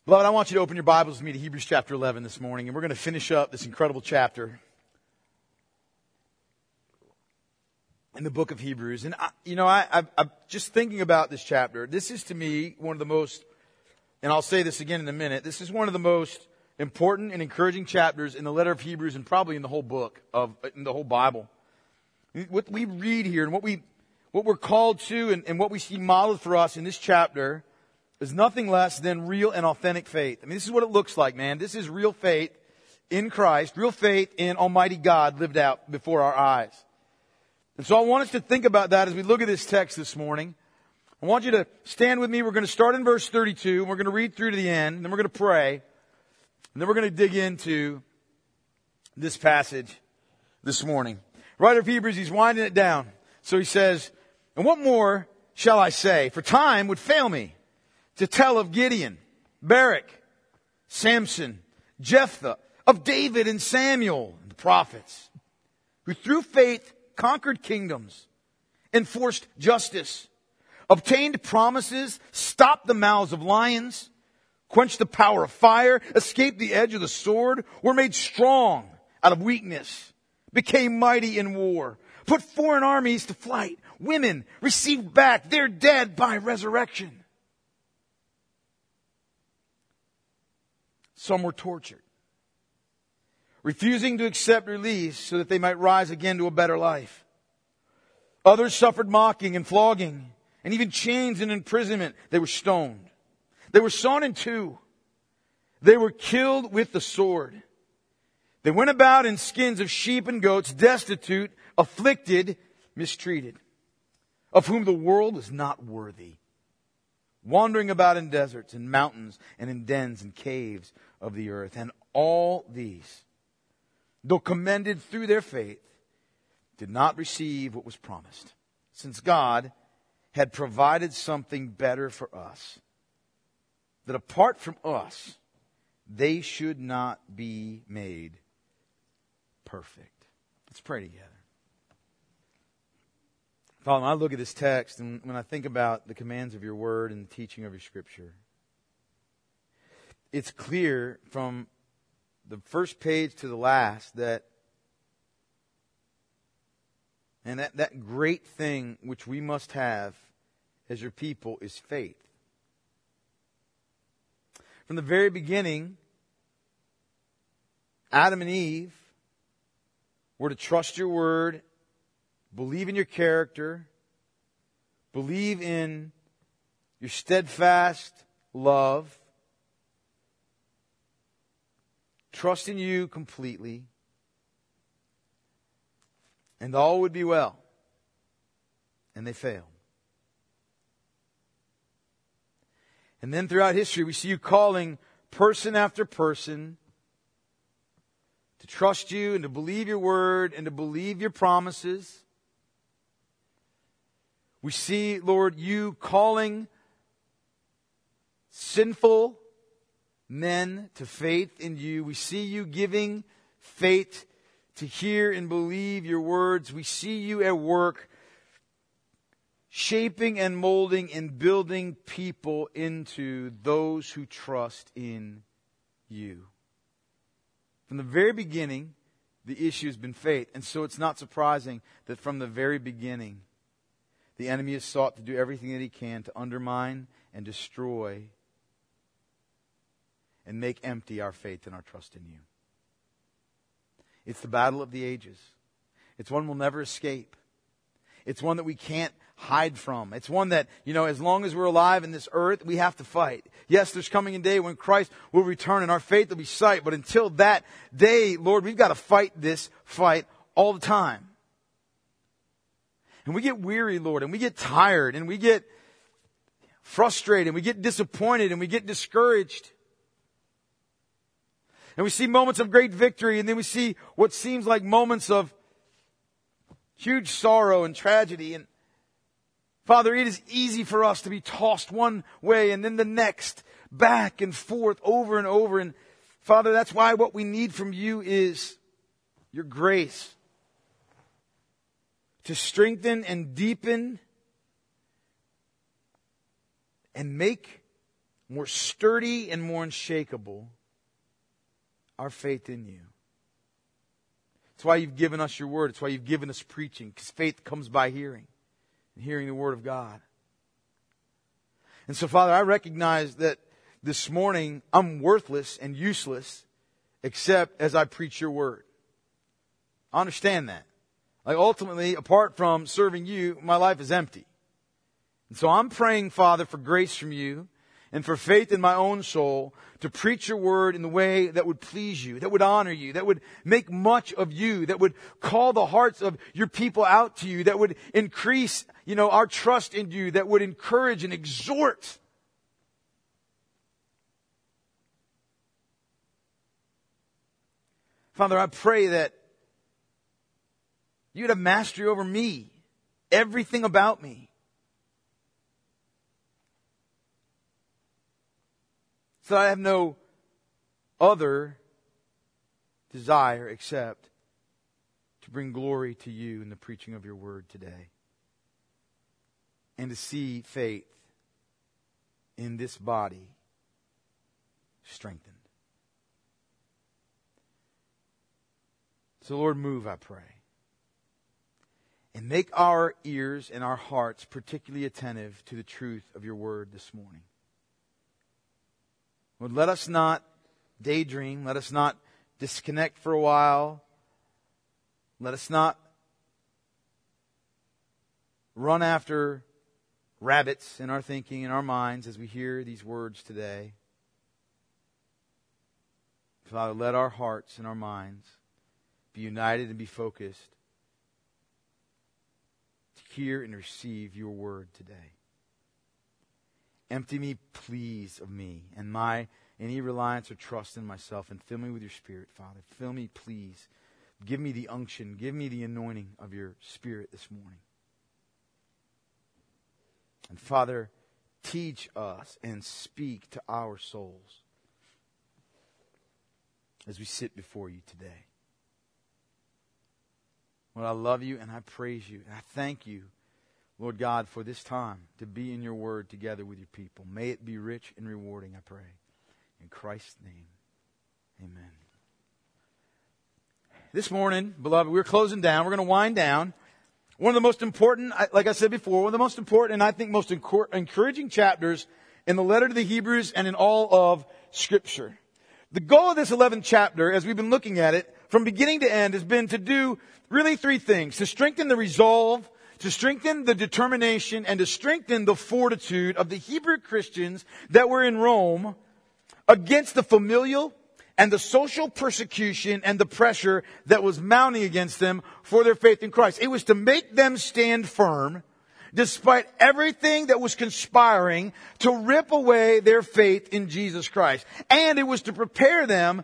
Beloved, I want you to open your Bibles with me to Hebrews chapter 11 this morning, and we're going to finish up this incredible chapter in the book of Hebrews. And, I'm just thinking about this chapter. This is, to me, one of the most, and I'll say this again in a minute, this is one of the most important and encouraging chapters in the letter of Hebrews and probably in the whole book, in the whole Bible. What we read here and what we're called to and what we see modeled for us in this chapter is nothing less than real and authentic faith. I mean, this is what it looks like, man. This is real faith in Christ, real faith in Almighty God lived out before our eyes. And so I want us to think about that as we look at this text this morning. I want you to stand with me. We're going to start in verse 32, and we're going to read through to the end, and then we're going to pray, and then we're going to dig into this passage this morning. The writer of Hebrews, he's winding it down. So he says, "And what more shall I say? For time would fail me to tell of Gideon, Barak, Samson, Jephthah, of David and Samuel, and the prophets, who through faith conquered kingdoms, enforced justice, obtained promises, stopped the mouths of lions, quenched the power of fire, escaped the edge of the sword, were made strong out of weakness, became mighty in war, put foreign armies to flight, women received back their dead by resurrection. Some were tortured, refusing to accept release so that they might rise again to a better life. Others suffered mocking and flogging, and even chains and imprisonment. They were stoned. They were sawn in two. They were killed with the sword. They went about in skins of sheep and goats, destitute, afflicted, mistreated, of whom the world was not worthy, wandering about in deserts and mountains and in dens and caves of the earth. And all these, though commended through their faith, did not receive what was promised, since God had provided something better for us, that apart from us, they should not be made perfect." Let's pray together. Father, when I look at this text and when I think about the commands of your word and the teaching of your scripture, it's clear from the first page to the last that great thing which we must have as your people is faith. From the very beginning, Adam and Eve were to trust your word, believe in your character, believe in your steadfast love, trust in you completely, and all would be well. And they failed. And then throughout history, we see you calling person after person to trust you and to believe your word and to believe your promises. We see, Lord, you calling sinful men to faith in you. We see you giving faith to hear and believe your words. We see you at work shaping and molding and building people into those who trust in you. From the very beginning, the issue has been faith. And so it's not surprising that from the very beginning, the enemy has sought to do everything that he can to undermine and destroy and make empty our faith and our trust in you. It's the battle of the ages. It's one we'll never escape. It's one that we can't hide from. It's one that, as long as we're alive in this earth, we have to fight. Yes, there's coming a day when Christ will return and our faith will be sight. But until that day, Lord, we've got to fight this fight all the time. And we get weary, Lord, and we get tired, and we get frustrated, and we get disappointed, and we get discouraged. And we see moments of great victory, and then we see what seems like moments of huge sorrow and tragedy. And Father, it is easy for us to be tossed one way and then the next, back and forth, over and over. And Father, that's why what we need from you is your grace to strengthen and deepen and make more sturdy and more unshakable our faith in you. It's why you've given us your word. It's why you've given us preaching, because faith comes by hearing, and hearing the word of God. And so, Father, I recognize that this morning I'm worthless and useless except as I preach your word. I understand that. Like ultimately, apart from serving you, my life is empty. And so I'm praying, Father, for grace from you and for faith in my own soul to preach your word in the way that would please you, that would honor you, that would make much of you, that would call the hearts of your people out to you, that would increase, our trust in you, that would encourage and exhort. Father, I pray that you'd have mastery over me, everything about me. So that I have no other desire except to bring glory to you in the preaching of your word today. And to see faith in this body strengthened. So Lord, move, I pray. And make our ears and our hearts particularly attentive to the truth of your word this morning. Lord, let us not daydream. Let us not disconnect for a while. Let us not run after rabbits in our thinking, in our minds as we hear these words today. Father, let our hearts and our minds be united and be focused to hear and receive your word today. Empty me, please, of me and any reliance or trust in myself, and fill me with your Spirit, Father. Fill me, please. Give me the unction. Give me the anointing of your Spirit this morning. And Father, teach us and speak to our souls as we sit before you today. Lord, I love you and I praise you. And I thank you, Lord God, for this time to be in your word together with your people. May it be rich and rewarding, I pray. In Christ's name, amen. This morning, beloved, we're closing down. We're going to wind down. One of the most important, like I said before, one of the most important and I think most encouraging chapters in the letter to the Hebrews and in all of Scripture. The goal of this 11th chapter, as we've been looking at it, from beginning to end, has been to do really three things. To strengthen the resolve, to strengthen the determination, and to strengthen the fortitude of the Hebrew Christians that were in Rome against the familial and the social persecution and the pressure that was mounting against them for their faith in Christ. It was to make them stand firm despite everything that was conspiring to rip away their faith in Jesus Christ. And it was to prepare them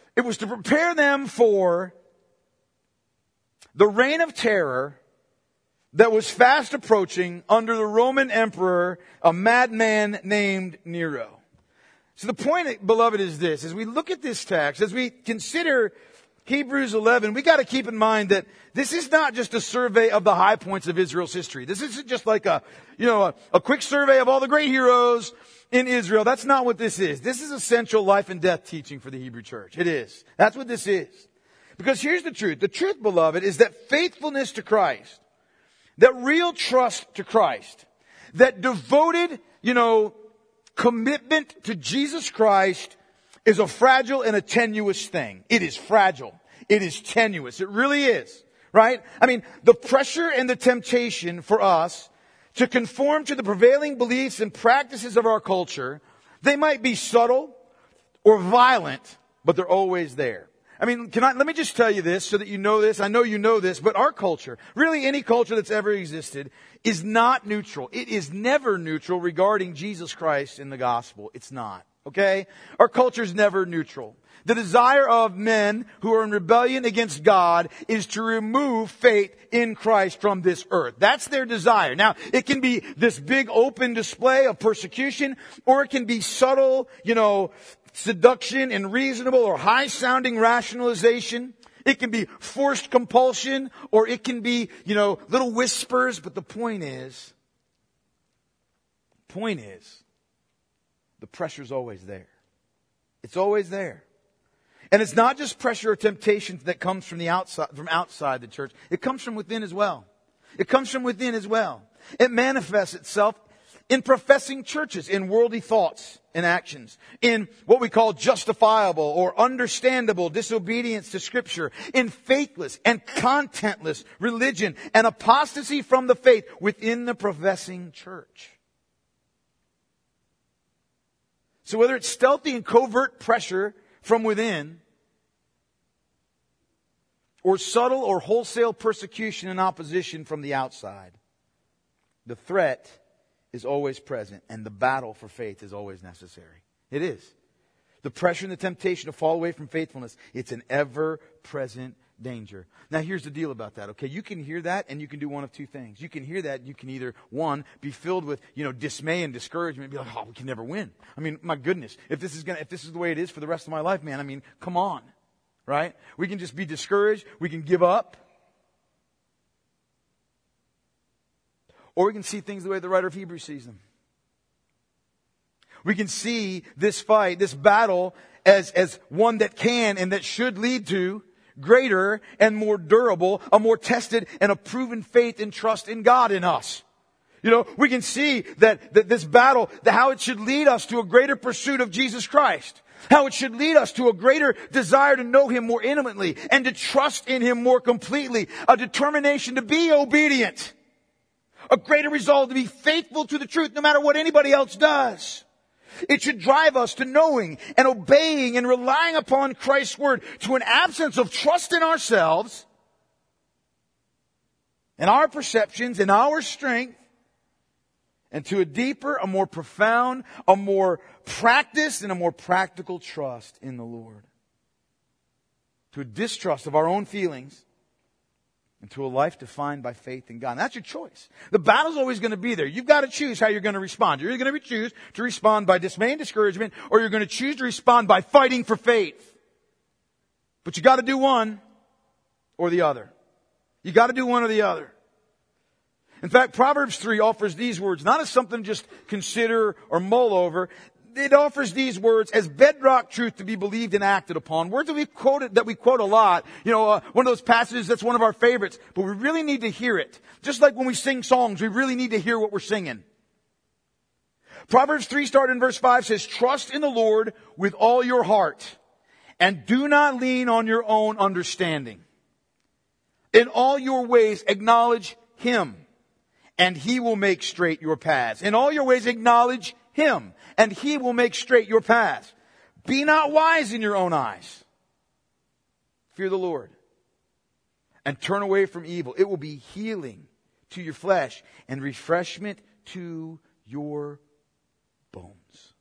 for the reign of terror that was fast approaching under the Roman emperor, a madman named Nero. So the point, beloved, is this. As we look at this text, as we consider Hebrews 11, we got to keep in mind that this is not just a survey of the high points of Israel's history. This isn't just like a quick survey of all the great heroes in Israel. That's not what this is. This is essential life and death teaching for the Hebrew church. It is. That's what this is. Because here's the truth. The truth, beloved, is that faithfulness to Christ, that real trust to Christ, that devoted, commitment to Jesus Christ is a fragile and a tenuous thing. It is fragile. It is tenuous. It really is. Right? I mean, the pressure and the temptation for us to conform to the prevailing beliefs and practices of our culture, they might be subtle or violent, but they're always there. I mean, let me just tell you this so that you know this. I know you know this, but our culture, really any culture that's ever existed, is not neutral. It is never neutral regarding Jesus Christ in the gospel. It's not. Okay? Our culture is never neutral. The desire of men who are in rebellion against God is to remove faith in Christ from this earth. That's their desire. Now, it can be this big open display of persecution, or it can be subtle, seduction and reasonable or high-sounding rationalization. It can be forced compulsion, or it can be, little whispers. But the point is, the pressure's always there. It's always there. And it's not just pressure or temptation that comes from outside the church. It comes from within as well. It comes from within as well. It manifests itself in professing churches, in worldly thoughts and actions, in what we call justifiable or understandable disobedience to Scripture, in faithless and contentless religion and apostasy from the faith within the professing church. So whether it's stealthy and covert pressure from within, or subtle or wholesale persecution and opposition from the outside, the threat is always present, and the battle for faith is always necessary. It is. The pressure and the temptation to fall away from faithfulness, it's an ever-present danger. Now here's the deal about that, okay? You can hear that and you can do one of two things. You can hear that and you can either, one, be filled with, dismay and discouragement and be like, oh, we can never win. I mean, my goodness, if this is the way it is for the rest of my life, man, I mean, come on. Right? We can just be discouraged. We can give up. Or we can see things the way the writer of Hebrews sees them. We can see this fight, this battle, as one that can and that should lead to greater and more durable, a more tested and a proven faith and trust in God in us. We can see that this battle, how it should lead us to a greater pursuit of Jesus Christ. How it should lead us to a greater desire to know Him more intimately and to trust in Him more completely. A determination to be obedient. A greater resolve to be faithful to the truth no matter what anybody else does. It should drive us to knowing and obeying and relying upon Christ's Word, to an absence of trust in ourselves and our perceptions and our strength, and to a deeper, a more profound, a more practiced, and a more practical trust in the Lord. To a distrust of our own feelings, and to a life defined by faith in God. And that's your choice. The battle's always going to be there. You've got to choose how you're going to respond. You're going to choose to respond by dismay and discouragement, or you're going to choose to respond by fighting for faith. But you got to do one or the other. You got to do one or the other. In fact, Proverbs 3 offers these words, not as something to just consider or mull over. It offers these words as bedrock truth to be believed and acted upon. Words that we quote a lot. One of those passages that's one of our favorites. But we really need to hear it. Just like when we sing songs, we really need to hear what we're singing. Proverbs 3, starting in verse 5, says, "Trust in the Lord with all your heart, and do not lean on your own understanding. In all your ways acknowledge Him, and He will make straight your paths." In all your ways acknowledge Him, and He will make straight your paths. Be not wise in your own eyes. Fear the Lord, and turn away from evil. It will be healing to your flesh and refreshment to your bones.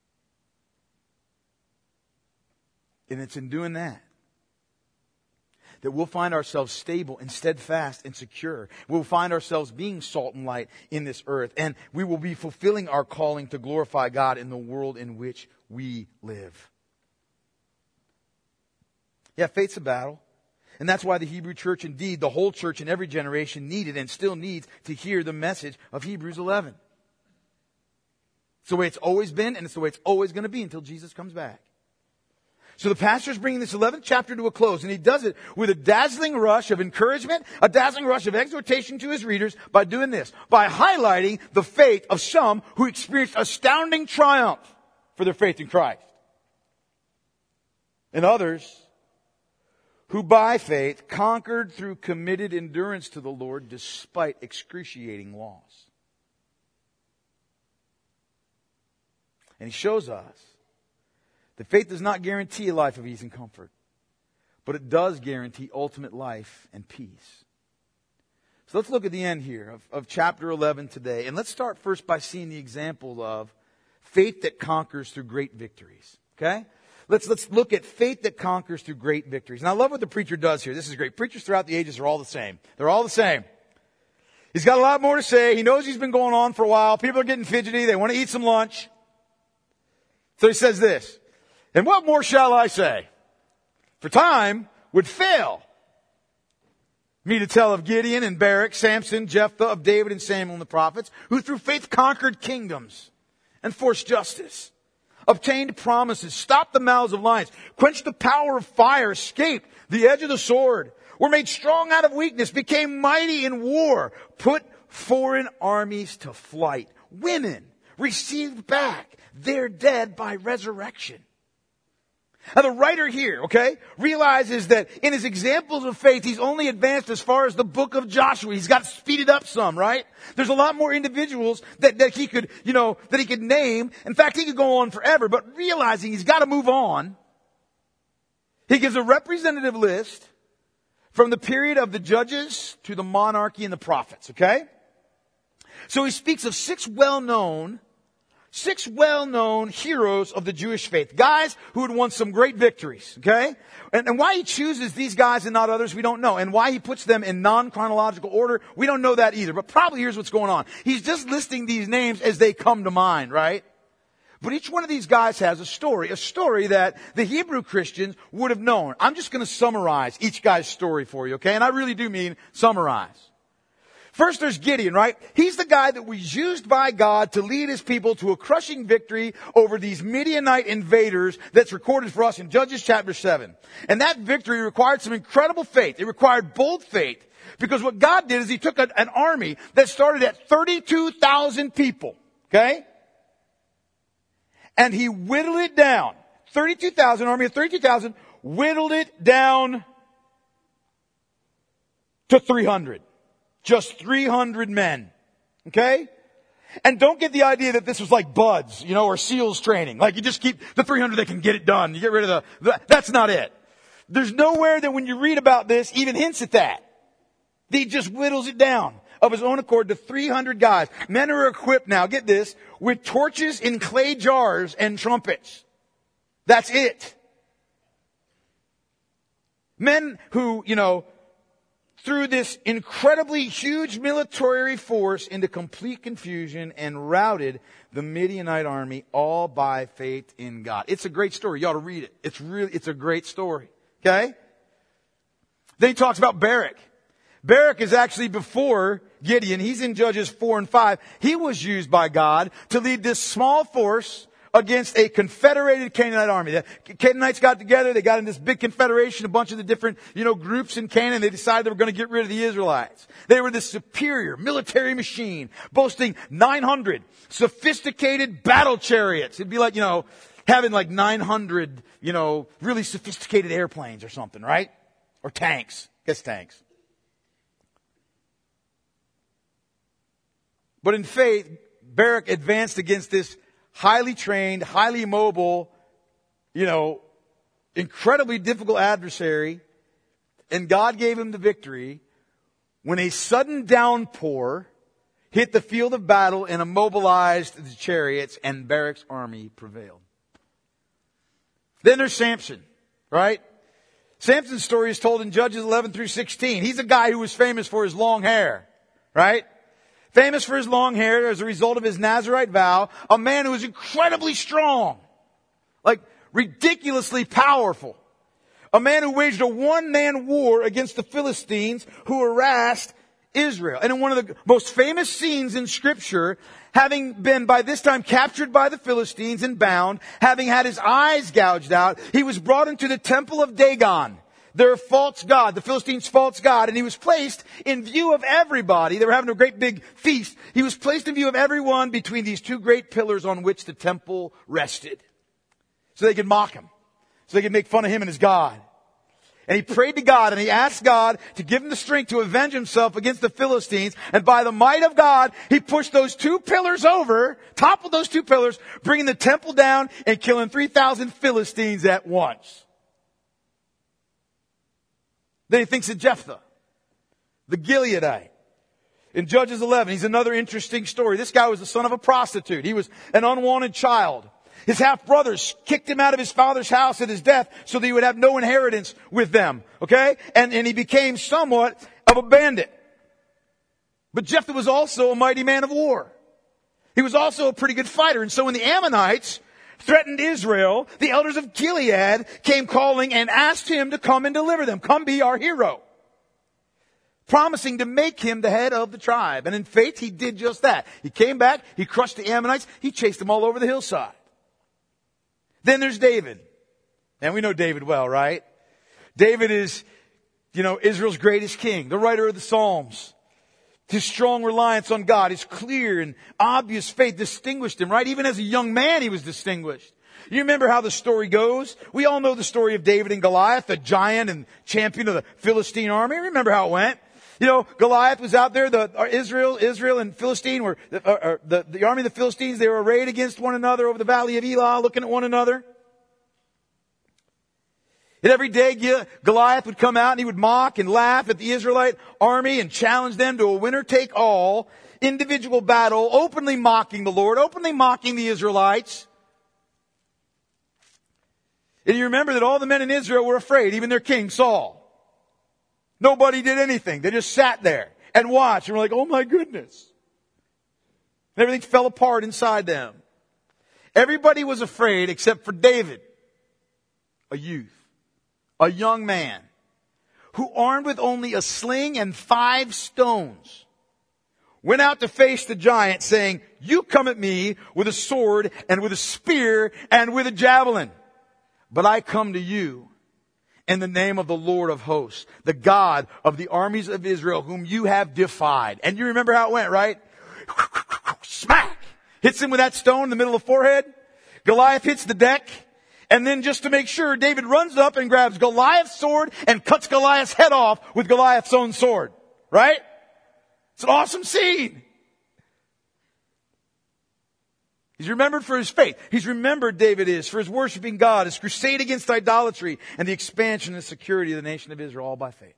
And it's in doing that we'll find ourselves stable and steadfast and secure. We'll find ourselves being salt and light in this earth. And we will be fulfilling our calling to glorify God in the world in which we live. Yeah, faith's a battle. And that's why the Hebrew church, indeed, the whole church in every generation needed and still needs to hear the message of Hebrews 11. It's the way it's always been, and it's the way it's always going to be until Jesus comes back. So the pastor's bringing this 11th chapter to a close, and he does it with a dazzling rush of encouragement, a dazzling rush of exhortation to his readers by doing this, by highlighting the faith of some who experienced astounding triumph for their faith in Christ. And others who by faith conquered through committed endurance to the Lord despite excruciating loss. And he shows us that faith does not guarantee a life of ease and comfort, but it does guarantee ultimate life and peace. So let's look at the end here of chapter 11 today. And let's start first by seeing the example of faith that conquers through great victories. Okay? Let's look at faith that conquers through great victories. And I love what the preacher does here. This is great. Preachers throughout the ages are all the same. They're all the same. He's got a lot more to say. He knows he's been going on for a while. People are getting fidgety. They want to eat some lunch. So he says this, "And what more shall I say? For time would fail me to tell of Gideon and Barak, Samson, Jephthah, of David and Samuel and the prophets, who through faith conquered kingdoms and forced justice, obtained promises, stopped the mouths of lions, quenched the power of fire, escaped the edge of the sword, were made strong out of weakness, became mighty in war, put foreign armies to flight. Women received back their dead by resurrection. Now the writer here, realizes that in his examples of faith, he's only advanced as far as the book of Joshua. He's got speeded up some, right? There's a lot more individuals that he could, that he could name. In fact, he could go on forever, but realizing he's got to move on, he gives a representative list from the period of the judges to the monarchy and the prophets, okay? So he speaks of six well-known heroes of the Jewish faith. Guys who had won some great victories, okay? And why he chooses these guys and not others, we don't know. And why he puts them in non-chronological order, we don't know that either. But probably here's what's going on. He's just listing these names as they come to mind, right? But each one of these guys has a story that the Hebrew Christians would have known. I'm just going to summarize each guy's story for you, okay? And I really do mean summarize. First, there's Gideon, right? He's the guy that was used by God to lead his people to a crushing victory over these Midianite invaders that's recorded for us in Judges chapter 7. And that victory required some incredible faith. It required bold faith. Because what God did is he took an army that started at 32,000 people, okay? And he whittled it down. 32,000, army of 32,000, whittled it down to 300. Just 300 men. Okay? And don't get the idea that this was like buds, or SEALs training. Like you just keep the 300 that can get it done. You get rid of that's not it. There's nowhere that when you read about this even hints at that. He just whittles it down of his own accord to 300 guys. Men who are equipped now, get this, with torches in clay jars and trumpets. That's it. Men who, threw this incredibly huge military force into complete confusion and routed the Midianite army all by faith in God. It's a great story. You ought to read it. It's a great story. Okay? Then he talks about Barak. Barak is actually before Gideon. He's in Judges 4 and 5. He was used by God to lead this small force against a confederated Canaanite army. The Canaanites got together. They got in this big confederation, a bunch of the different, groups in Canaan. They decided they were going to get rid of the Israelites. They were this superior military machine, boasting 900 sophisticated battle chariots. It'd be like, having like 900, really sophisticated airplanes or something, right? Or tanks. Guess tanks. But in faith, Barak advanced against this highly trained, highly mobile, incredibly difficult adversary. And God gave him the victory when a sudden downpour hit the field of battle and immobilized the chariots, and Barak's army prevailed. Then there's Samson, right? Samson's story is told in Judges 11 through 16. He's a guy who was famous for his long hair, right? Famous for his long hair as a result of his Nazirite vow. A man who was incredibly strong. Like ridiculously powerful. A man who waged a one-man war against the Philistines who harassed Israel. And in one of the most famous scenes in Scripture, having been by this time captured by the Philistines and bound, having had his eyes gouged out, he was brought into the temple of Dagon, their false god, the Philistines' false god, and he was placed in view of everybody. They were having a great big feast. He was placed in view of everyone between these two great pillars on which the temple rested. So they could mock him. So they could make fun of him and his God. And he prayed to God and he asked God to give him the strength to avenge himself against the Philistines. And by the might of God, he pushed those two pillars over, toppled those two pillars, bringing the temple down and killing 3,000 Philistines at once. Then he thinks of Jephthah, the Gileadite. In Judges 11, he's another interesting story. This guy was the son of a prostitute. He was an unwanted child. His half-brothers kicked him out of his father's house at his death so that he would have no inheritance with them. Okay? And he became somewhat of a bandit. But Jephthah was also a mighty man of war. He was also a pretty good fighter. And so when the Ammonites threatened Israel, the elders of Gilead came calling and asked him to come and deliver them. Come be our hero. Promising to make him the head of the tribe. And in faith, he did just that. He came back, he crushed the Ammonites, he chased them all over the hillside. Then there's David. And we know David well, right? David is, Israel's greatest king, the writer of the Psalms. His strong reliance on God, his clear and obvious faith distinguished him, right? Even as a young man, he was distinguished. You remember how the story goes? We all know the story of David and Goliath, the giant and champion of the Philistine army. Remember how it went? Goliath was out there, Israel and Philistine were, the army of the Philistines, they were arrayed against one another over the valley of Elah, looking at one another. And every day Goliath would come out and he would mock and laugh at the Israelite army and challenge them to a winner-take-all individual battle, openly mocking the Lord, openly mocking the Israelites. And you remember that all the men in Israel were afraid, even their king, Saul. Nobody did anything. They just sat there and watched and were like, oh my goodness. And everything fell apart inside them. Everybody was afraid except for David, a youth. A young man who, armed with only a sling and 5 stones, went out to face the giant saying, you come at me with a sword and with a spear and with a javelin, but I come to you in the name of the Lord of hosts, the God of the armies of Israel, whom you have defied. And you remember how it went, right? Smack! Hits him with that stone in the middle of the forehead. Goliath hits the deck. And then just to make sure, David runs up and grabs Goliath's sword and cuts Goliath's head off with Goliath's own sword. Right? It's an awesome scene. He's remembered for his faith. He's remembered, David is, for his worshiping God, his crusade against idolatry, and the expansion and security of the nation of Israel, all by faith.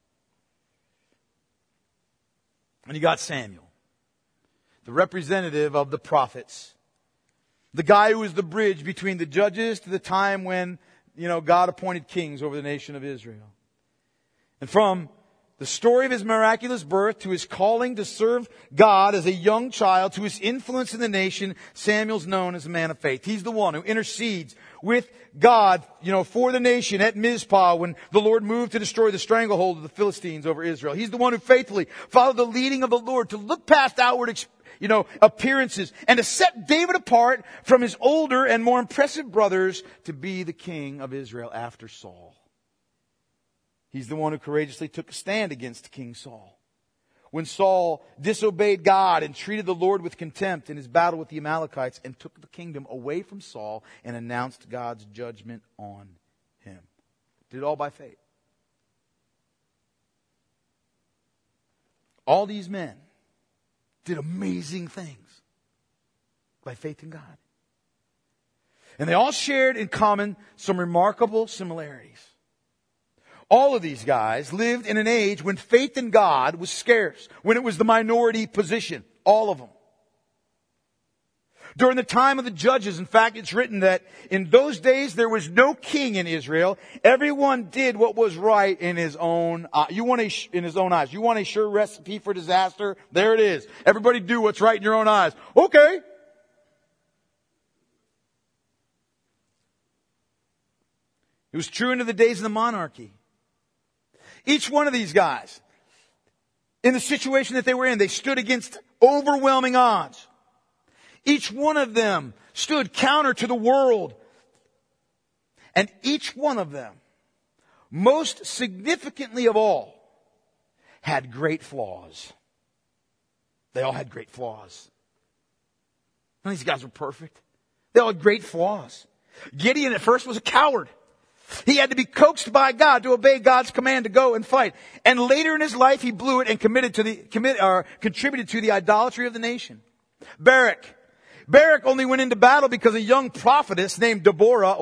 And you got Samuel, the representative of the prophets. The guy who was the bridge between the judges to the time when, God appointed kings over the nation of Israel. And from the story of his miraculous birth to his calling to serve God as a young child to his influence in the nation, Samuel's known as a man of faith. He's the one who intercedes with God, for the nation at Mizpah when the Lord moved to destroy the stranglehold of the Philistines over Israel. He's the one who faithfully followed the leading of the Lord to look past outward appearances and to set David apart from his older and more impressive brothers to be the king of Israel after Saul. He's the one who courageously took a stand against King Saul. When Saul disobeyed God and treated the Lord with contempt in his battle with the Amalekites and took the kingdom away from Saul and announced God's judgment on him. Did it all by faith. All these men did amazing things by faith in God. And they all shared in common some remarkable similarities. All of these guys lived in an age when faith in God was scarce, when it was the minority position. All of them. During the time of the judges, in fact, it's written that in those days there was no king in Israel. Everyone did what was right in his own in his own eyes. You want a sure recipe for disaster? There it is. Everybody do what's right in your own eyes. Okay. It was true into the days of the monarchy. Each one of these guys, in the situation that they were in, they stood against overwhelming odds. Each one of them stood counter to the world. And each one of them, most significantly of all, had great flaws. They all had great flaws. None of these guys were perfect. They all had great flaws. Gideon at first was a coward. He had to be coaxed by God to obey God's command to go and fight. And later in his life, he blew it and contributed to the idolatry of the nation. Barak only went into battle because a young prophetess named Deborah,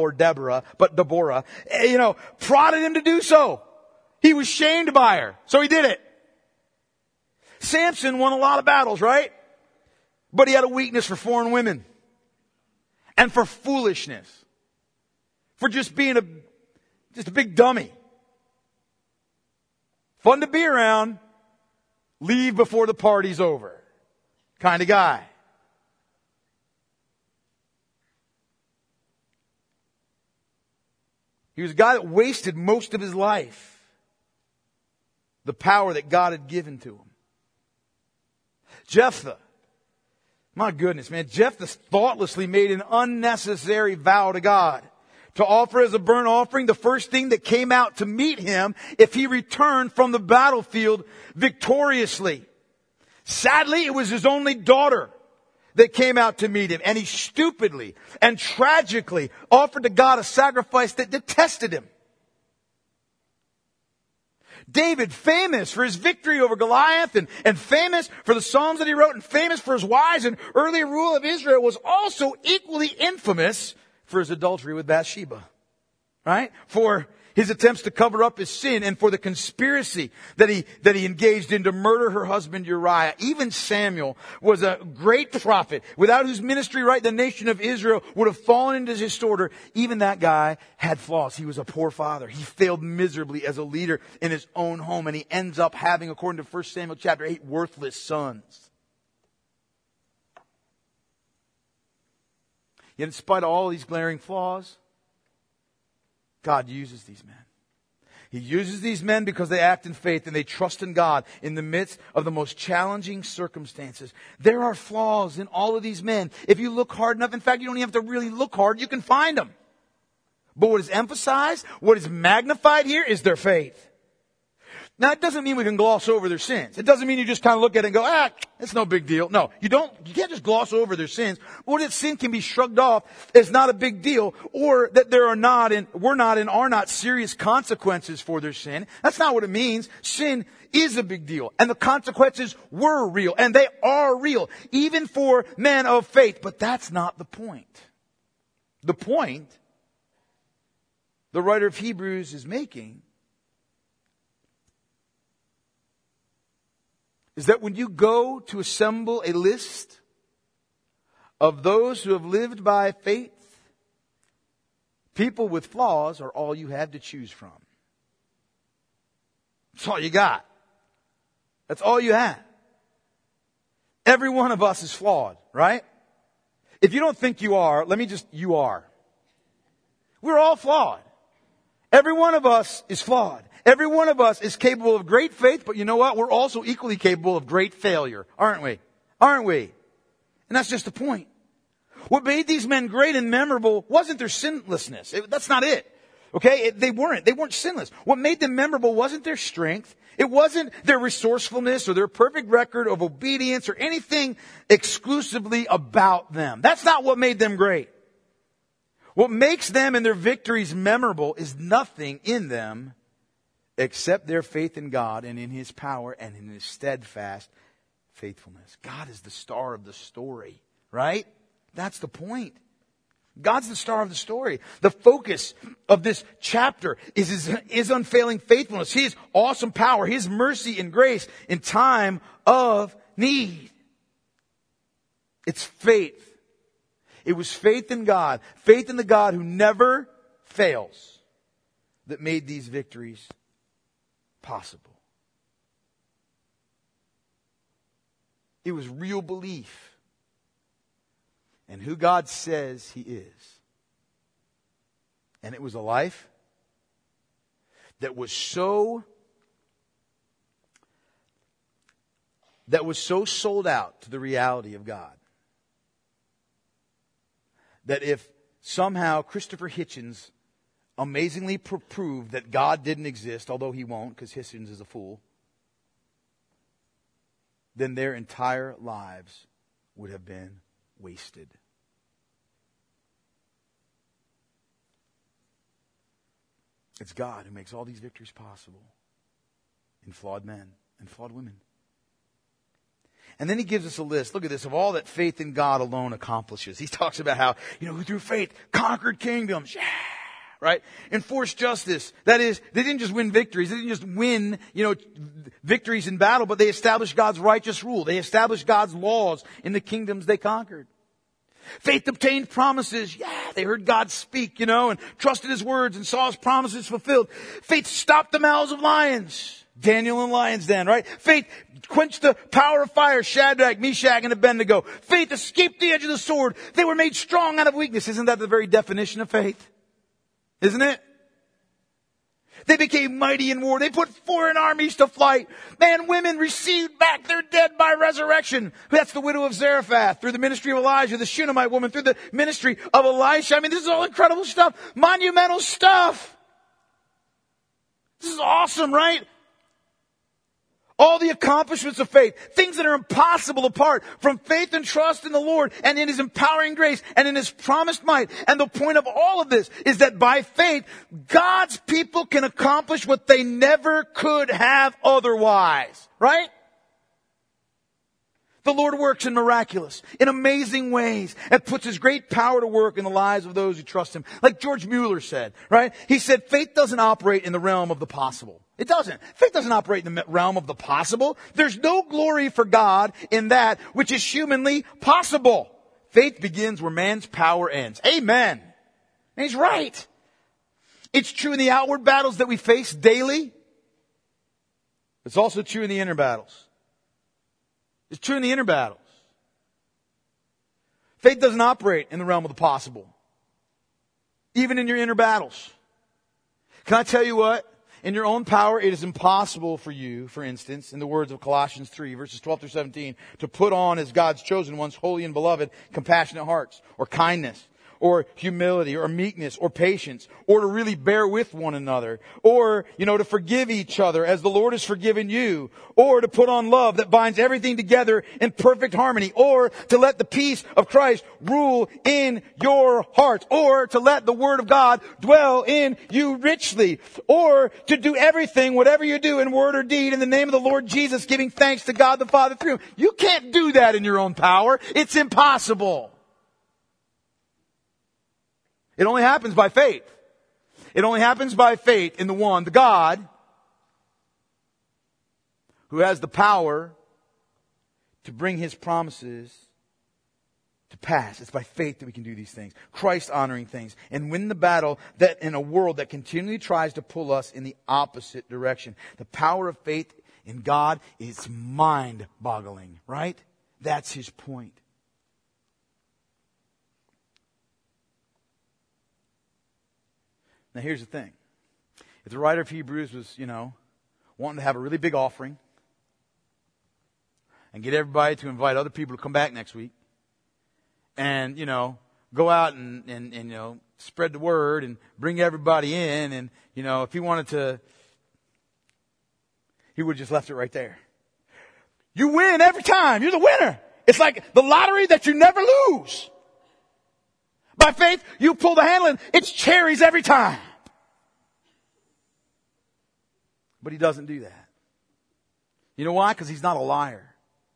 prodded him to do so. He was shamed by her, so he did it. Samson won a lot of battles, right? But he had a weakness for foreign women. And for foolishness. For just being a big dummy. Fun to be around. Leave before the party's over. Kind of guy. He was a guy that wasted most of his life. The power that God had given to him. Jephthah. My goodness, man. Jephthah thoughtlessly made an unnecessary vow to God to offer as a burnt offering the first thing that came out to meet him if he returned from the battlefield victoriously. Sadly, it was his only daughter that came out to meet him, and he stupidly and tragically offered to God a sacrifice that detested him. David, famous for his victory over Goliath and famous for the Psalms that he wrote and famous for his wise and early rule of Israel, was also equally infamous for his adultery with Bathsheba. Right? For his attempts to cover up his sin and for the conspiracy that he engaged in to murder her husband Uriah. Even Samuel was a great prophet, without whose ministry, right, the nation of Israel would have fallen into disorder. Even that guy had flaws. He was a poor father. He failed miserably as a leader in his own home, and he ends up having, according to 1 Samuel chapter 8, worthless sons. Yet in spite of all these glaring flaws, God uses these men. He uses these men because they act in faith and they trust in God in the midst of the most challenging circumstances. There are flaws in all of these men. If you look hard enough, in fact, you don't even have to really look hard, you can find them. But what is emphasized, what is magnified here is their faith. Now, it doesn't mean we can gloss over their sins. It doesn't mean you just kind of look at it and go, it's no big deal. No, you can't just gloss over their sins. What if sin can be shrugged off as not a big deal, or that there are not and are not serious consequences for their sin. That's not what it means. Sin is a big deal, and the consequences were real, and they are real, even for men of faith. But that's not the point. The point the writer of Hebrews is making is that when you go to assemble a list of those who have lived by faith, people with flaws are all you have to choose from. That's all you got. That's all you have. Every one of us is flawed, right? If you don't think you are, you are. We're all flawed. Every one of us is flawed. Every one of us is capable of great faith, but you know what? We're also equally capable of great failure, aren't we? Aren't we? And that's just the point. What made these men great and memorable wasn't their sinlessness. That's not it. Okay? They weren't sinless. What made them memorable wasn't their strength. It wasn't their resourcefulness or their perfect record of obedience or anything exclusively about them. That's not what made them great. What makes them and their victories memorable is nothing in them except their faith in God and in His power and in His steadfast faithfulness. God is the star of the story, right? That's the point. God's the star of the story. The focus of this chapter is His unfailing faithfulness, His awesome power, His mercy and grace in time of need. It's faith. It was faith in God, faith in the God who never fails, that made these victories possible. It was real belief in who God says He is. And it was a life that was so sold out to the reality of God that if somehow Christopher Hitchens amazingly proved that God didn't exist, although he won't because Hitchens is a fool, then their entire lives would have been wasted. It's God who makes all these victories possible in flawed men and flawed women. And then he gives us a list, look at this, of all that faith in God alone accomplishes. He talks about how, who through faith conquered kingdoms. Yeah. Right? Enforced justice. That is, they didn't just win victories. They didn't just win, victories in battle, but they established God's righteous rule. They established God's laws in the kingdoms they conquered. Faith obtained promises. Yeah, they heard God speak, and trusted His words and saw His promises fulfilled. Faith stopped the mouths of lions. Daniel in lion's den, right? Faith quenched the power of fire. Shadrach, Meshach, and Abednego. Faith escaped the edge of the sword. They were made strong out of weakness. Isn't that the very definition of faith? Isn't it? They became mighty in war. They put foreign armies to flight. Man, women received back their dead by resurrection. That's the widow of Zarephath through the ministry of Elijah, the Shunammite woman through the ministry of Elisha. I mean, this is all incredible stuff. Monumental stuff. This is awesome, right? All the accomplishments of faith, things that are impossible apart from faith and trust in the Lord and in His empowering grace and in His promised might. And the point of all of this is that by faith, God's people can accomplish what they never could have otherwise. Right? The Lord works in miraculous, in amazing ways, and puts His great power to work in the lives of those who trust Him. Like George Mueller said, right? He said, faith doesn't operate in the realm of the possible. It doesn't. Faith doesn't operate in the realm of the possible. There's no glory for God in that which is humanly possible. Faith begins where man's power ends. Amen. And he's right. It's true in the outward battles that we face daily. It's also true in the inner battles. It's true in the inner battles. Faith doesn't operate in the realm of the possible. Even in your inner battles. Can I tell you what? In your own power, it is impossible for you, for instance, in the words of Colossians 3, verses 12 through 17, to put on as God's chosen ones, holy and beloved, compassionate hearts, or kindness, or humility, or meekness, or patience, or to really bear with one another, or, to forgive each other as the Lord has forgiven you, or to put on love that binds everything together in perfect harmony, or to let the peace of Christ rule in your hearts, or to let the Word of God dwell in you richly, or to do everything, whatever you do in word or deed, in the name of the Lord Jesus, giving thanks to God the Father through Him. You can't do that in your own power. It's impossible. It only happens by faith. It only happens by faith in the one, the God, who has the power to bring His promises to pass. It's by faith that we can do these things. Christ-honoring things. And win the battle that in a world that continually tries to pull us in the opposite direction. The power of faith in God is mind-boggling, right? That's His point. Now here's the thing. If the writer of Hebrews was, wanting to have a really big offering and get everybody to invite other people to come back next week and, go out and spread the word and bring everybody in and, if he wanted to, he would have just left it right there. You win every time. You're the winner. It's like the lottery that you never lose. By faith, you pull the handle and it's cherries every time. But He doesn't do that. You know why? Because He's not a liar.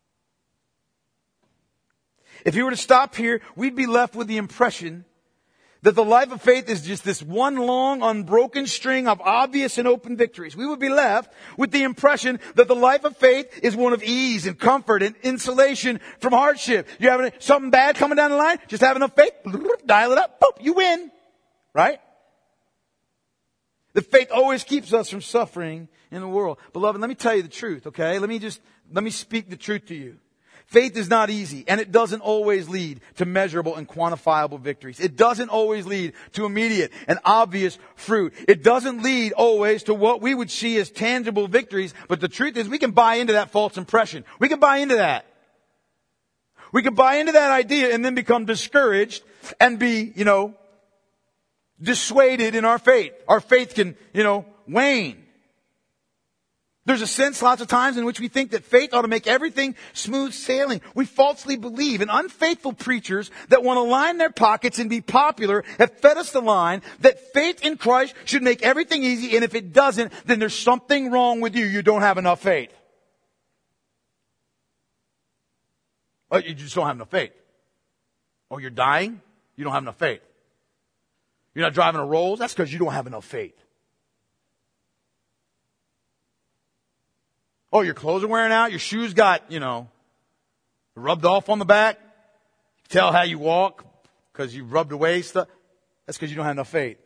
If He were to stop here, we'd be left with the impression that the life of faith is just this one long, unbroken string of obvious and open victories. We would be left with the impression that the life of faith is one of ease and comfort and insulation from hardship. You having something bad coming down the line? Just have enough faith, dial it up, boop, you win. Right? The faith always keeps us from suffering in the world. Beloved, let me tell you the truth, okay? Let me speak the truth to you. Faith is not easy, and it doesn't always lead to measurable and quantifiable victories. It doesn't always lead to immediate and obvious fruit. It doesn't lead always to what we would see as tangible victories, but the truth is we can buy into that false impression. We can buy into that. We can buy into that idea and then become discouraged and be, dissuaded in our faith. Our faith can, wane. There's a sense lots of times in which we think that faith ought to make everything smooth sailing. We falsely believe, and unfaithful preachers that want to line their pockets and be popular have fed us the line that faith in Christ should make everything easy, and if it doesn't, then there's something wrong with you. You don't have enough faith. Oh, you just don't have enough faith. Oh, you're dying? You don't have enough faith. You're not driving a Rolls? That's because you don't have enough faith. Oh, your clothes are wearing out. Your shoes got, rubbed off on the back. You can tell how you walk because you rubbed away stuff. That's because you don't have enough faith.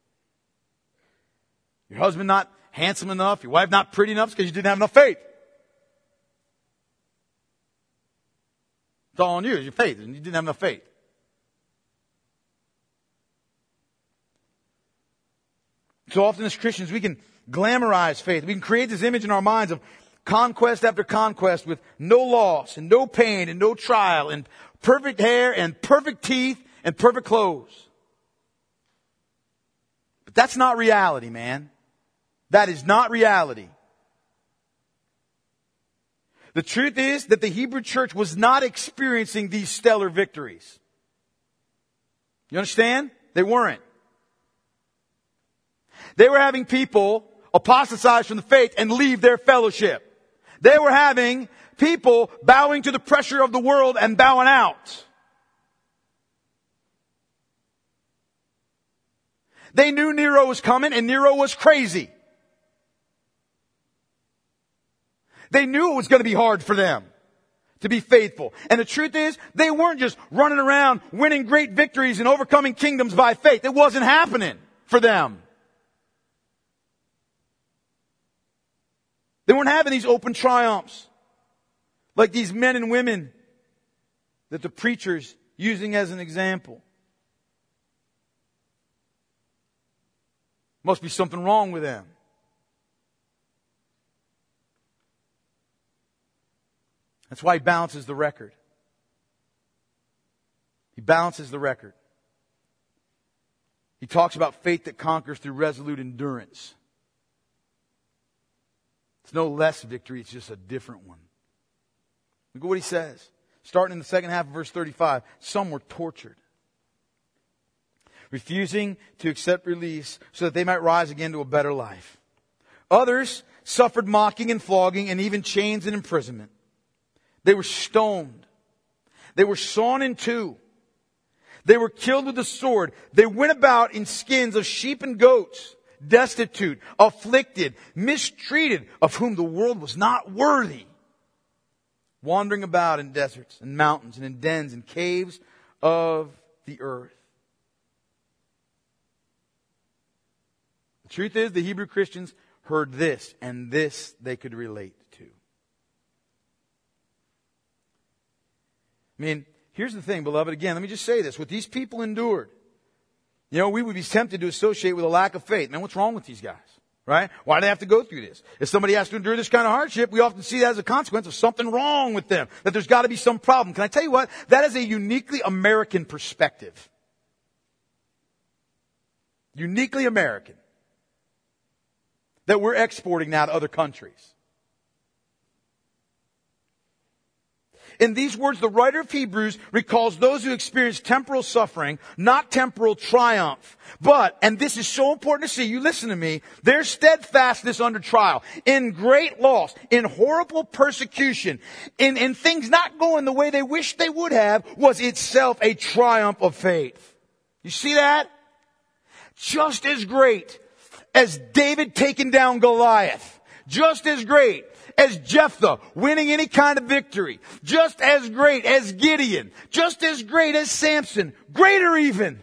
Your husband not handsome enough. Your wife not pretty enough. It's because you didn't have enough faith. It's all on you. It's your faith. And you didn't have enough faith. So often as Christians, we can glamorize faith. We can create this image in our minds of conquest after conquest with no loss and no pain and no trial and perfect hair and perfect teeth and perfect clothes. But that's not reality, man. That is not reality. The truth is that the Hebrew church was not experiencing these stellar victories. You understand? They weren't. They were having people apostatize from the faith and leave their fellowship. They were having people bowing to the pressure of the world and bowing out. They knew Nero was coming and Nero was crazy. They knew it was going to be hard for them to be faithful. And the truth is, they weren't just running around winning great victories and overcoming kingdoms by faith. It wasn't happening for them. They weren't having these open triumphs like these men and women that the preacher's using as an example. Must be something wrong with them. That's why he balances the record. He balances the record. He talks about faith that conquers through resolute endurance. It's no less victory, it's just a different one. Look at what he says. Starting in the second half of verse 35. Some were tortured, refusing to accept release so that they might rise again to a better life. Others suffered mocking and flogging and even chains and imprisonment. They were stoned. They were sawn in two. They were killed with the sword. They went about in skins of sheep and goats, destitute, afflicted, mistreated, of whom the world was not worthy, wandering about in deserts and mountains and in dens and caves of the earth. The truth is, the Hebrew Christians heard this, and this they could relate to. I mean, here's the thing, beloved. Again, let me just say this. What these people endured, we would be tempted to associate with a lack of faith. Man, what's wrong with these guys? Right? Why do they have to go through this? If somebody has to endure this kind of hardship, we often see that as a consequence of something wrong with them. That there's got to be some problem. Can I tell you what? That is a uniquely American perspective. Uniquely American. That we're exporting now to other countries. In these words, the writer of Hebrews recalls those who experienced temporal suffering, not temporal triumph. But, and this is so important to see, you listen to me, their steadfastness under trial, in great loss, in horrible persecution, in things not going the way they wished they would have, was itself a triumph of faith. You see that? Just as great as David taking down Goliath. Just as great as Jephthah winning any kind of victory. Just as great as Gideon. Just as great as Samson. Greater even.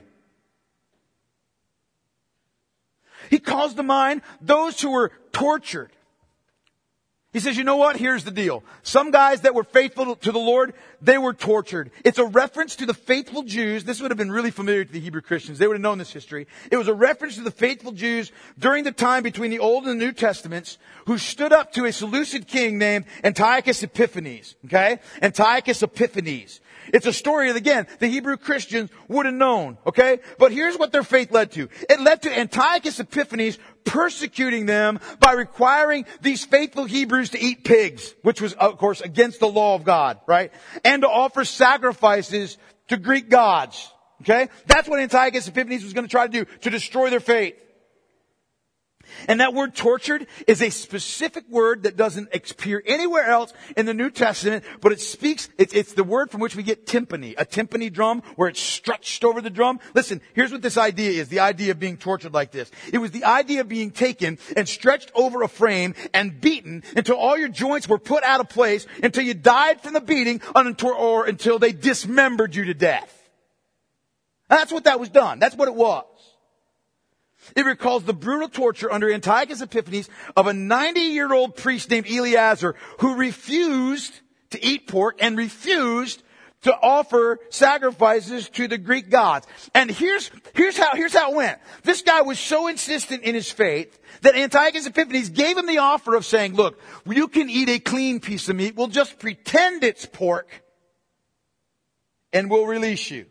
He calls to mind those who were tortured. He says, you know what? Here's the deal. Some guys that were faithful to the Lord, they were tortured. It's a reference to the faithful Jews. This would have been really familiar to the Hebrew Christians. They would have known this history. It was a reference to the faithful Jews during the time between the Old and the New Testaments who stood up to a Seleucid king named Antiochus Epiphanes. Okay? Antiochus Epiphanes. It's a story that, again, the Hebrew Christians would have known. Okay? But here's what their faith led to. It led to Antiochus Epiphanes persecuting them by requiring these faithful Hebrews to eat pigs, which was, of course, against the law of God, right? And to offer sacrifices to Greek gods. Okay? That's what Antiochus Epiphanes was going to try to do, to destroy their faith. And that word tortured is a specific word that doesn't appear anywhere else in the New Testament, but it speaks, it's the word from which we get timpani, a timpani drum where it's stretched over the drum. Listen, here's what this idea is, the idea of being tortured like this. It was the idea of being taken and stretched over a frame and beaten until all your joints were put out of place, until you died from the beating, or until they dismembered you to death. That's what that was done. That's what it was. It recalls the brutal torture under Antiochus Epiphanes of a 90-year-old priest named Eleazar who refused to eat pork and refused to offer sacrifices to the Greek gods. And here's how it went. This guy was so insistent in his faith that Antiochus Epiphanes gave him the offer of saying, look, you can eat a clean piece of meat. We'll just pretend it's pork and we'll release you.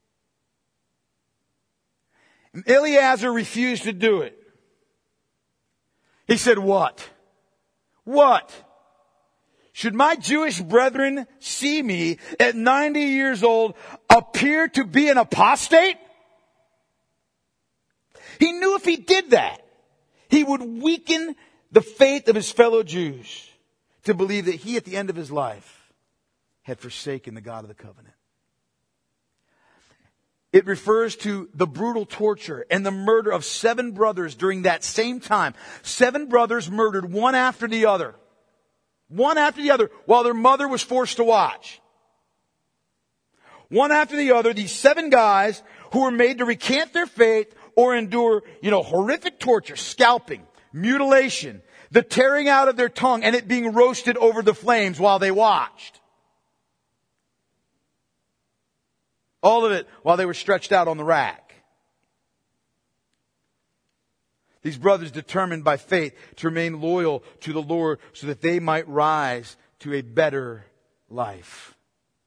And Eleazar refused to do it. He said, what? What? Should my Jewish brethren see me at 90 years old appear to be an apostate? He knew if he did that, he would weaken the faith of his fellow Jews to believe that he at the end of his life had forsaken the God of the covenant. It refers to the brutal torture and the murder of 7 brothers during that same time. 7 brothers murdered one after the other. One after the other, while their mother was forced to watch. One after the other, these 7 guys who were made to recant their faith or endure, horrific torture, scalping, mutilation, the tearing out of their tongue and it being roasted over the flames while they watched. All of it while they were stretched out on the rack. These brothers determined by faith to remain loyal to the Lord so that they might rise to a better life.